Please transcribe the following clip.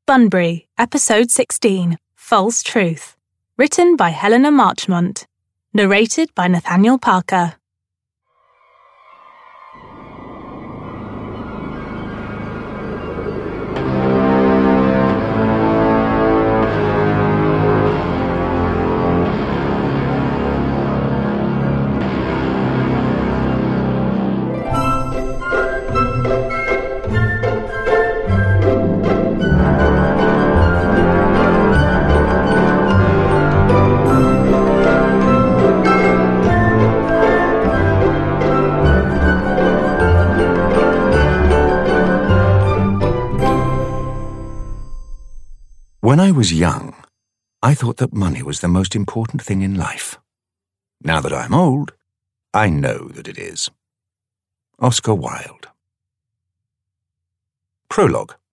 Bunbury, Episode 16, False Truth. Written by Helena Marchmont. Narrated by Nathaniel Parker. When I was young, I thought that money was the most important thing in life. Now that I'm old, I know that it is. Oscar Wilde. Prologue.